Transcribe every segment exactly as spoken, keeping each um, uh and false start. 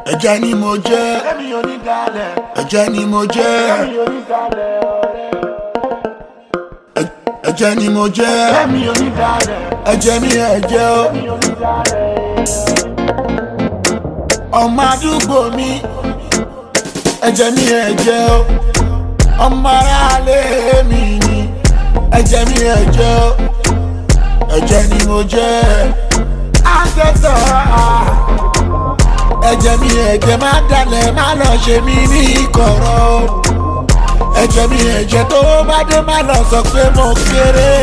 ẹ̀jẹ̀ ni mo jẹ́, ẹ̀jẹ̀ ni mo jẹ́, ẹ̀jẹ̀ ni mo jẹ́, ẹ̀jẹ̀ mi ẹ̀jẹ̀ o. Ọmọ àdúgbò mi, ẹ̀jẹ̀ mi ẹ̀jẹ̀ o. Ọmọ aráalé mi ni, ẹ̀jẹ̀ mi ẹ̀jẹ̀ o. Ẹ̀jẹ̀ ni mo jẹ́, àtẹ̀tọ̀ ẹ̀jẹ̀ mi ẹ̀jẹ̀ má dalẹ̀ má lọ ṣe mí ní ìkọ̀rọ̀. Ẹ̀jẹ̀ mi ẹ̀jẹ̀ tó bá dé má lọ sọ pé mo kéré.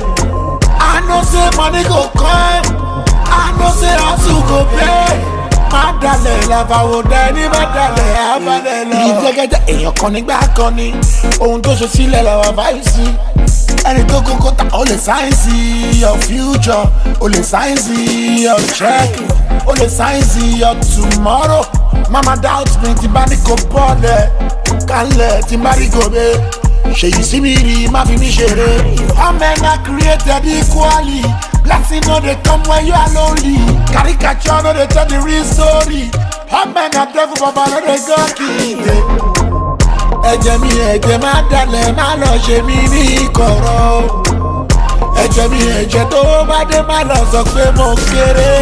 I know say money go come, I know say hustle go pay. Má dalẹ̀ làbàwò dá ẹni má dalẹ̀ abalẹ̀ lọ. Ìjẹ́gẹ́jẹ́ èèyàn kan nígbà kan ni ohun tó ṣe sílẹ̀ làwọn báyìí sí. Ẹni tó kókó ta ó lè sáyẹ́nsì your future, ó lè sáyẹ́nsì your check, ó lè sáyẹ́nsì your tomorrow. Mama doubt me tí bá ní kò bọ́ọ̀lẹ̀ kálẹ̀ tí bá rí gòbè. Ṣèyí sí mi rí má fi mí ṣeré. All men are created equally. Blessing no dey come when you are lonely. Caricature no dey tell the real story. All men are devil baba no dey go kill. Ẹ̀jẹ̀ mi ẹ̀jẹ̀ má dalẹ̀ má lọ ṣe mí ní ìkọ̀rọ̀. Ẹ̀jẹ̀ mi ẹ̀jẹ̀ tó bá dé má lọ sọ pé mo kéré.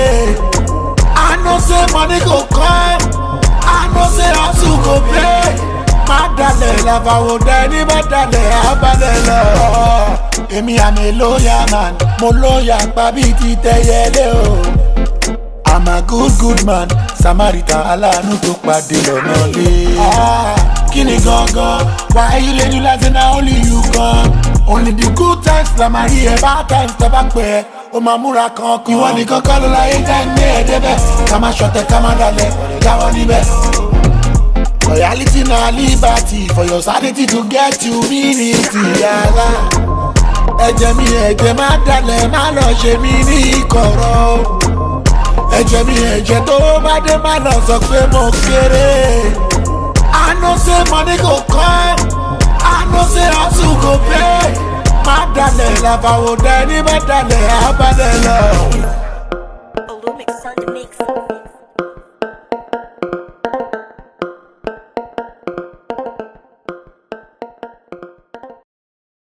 I know say money go come, I know say hustle go pay. Má dalẹ̀ làbàwò dá ẹni má dalẹ̀ abalẹ̀ lọ. Èmi àmì lóyà man, mo lóyà pa bíi ti tẹyẹlé o. I'm a good good man, Samaritan aláàánú tó pàdé lọ́nà lé. Kini gangan, why you lady like na only you come? Only the good times la máa rí ẹ, bad times tẹ bá pẹ́ ó máa múra kankan. Ìwọ nìkan kọ́ ló láyé tá ẹ̀ ní ẹ̀ẹ́dẹ́bẹ̀. Ká má ṣọ̀tẹ̀ ká má dalẹ̀, jáwọ́ níbẹ̀. Loyalty na liberty, for your sanity to get you unity. Yàrá ẹ̀jẹ̀ mi ẹ̀jẹ̀ má dalẹ̀ má lọ ṣe mí ní ìkọ̀rọ̀. Ẹ̀jẹ̀ mi ẹ̀jẹ̀ tó bá dé má lọ sọ pé mo kéré. I know say money go come, I know say hustle go pay. Má dalẹ̀ làbàwò dá ẹni má dalẹ̀ abalẹ̀ lọ. Olumix on the mix.